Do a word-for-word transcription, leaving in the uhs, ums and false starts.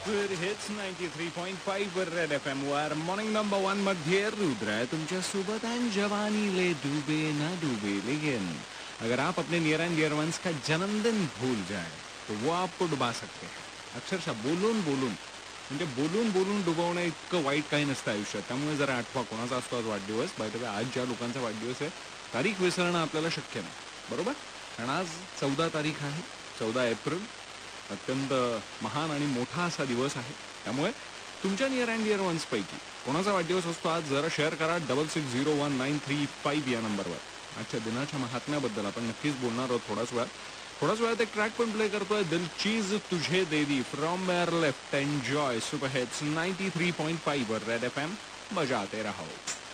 Super hits ninety three point five वर red FM वर morning number one मध्ये रुद्र है तुमच्या सोबत एंड जवानी ले डूबे ना डूबे। लेकिन अगर आप अपने नियर एंड डियर वंस का जन्मदिन भूल जाए तो वो आपको डुबा सकते हैं। अक्षरशः बोलून बोलून म्हणजे बोलून बोलून डुबवणं इतकं वाईट काही नसतं आयुष्यात। त्यामुळे जरा आठवा कोणाचा असतो आज वाढदिवस। बाय द वे आज ज्या लोकांचा वाढदिवस आहे तारीख विसरणं आपल्याला शक्य नाही, बरोबर? कारण आज चौदा तारीख आहे, चौदा एप्रिल। अत्यंत महान आणि मोठा असा दिवस आहे। त्यामुळे तुमच्या नियर अँड डिअर वन्स पैकी कोणाचा वाढदिवस असतो आज जरा शेअर करा double six zero one nine three five या नंबरवर। आजच्या दिनाच्या महात्म्याबद्दल आपण नक्कीच बोलणार आहोत थोडाच वेळात। थोडाच वेळात एक ट्रॅक पण प्ले करतोय, दिल चीज तुझे दे दी from Airlift. Enjoy super hits ninety three point five red FM, बजाते रहो।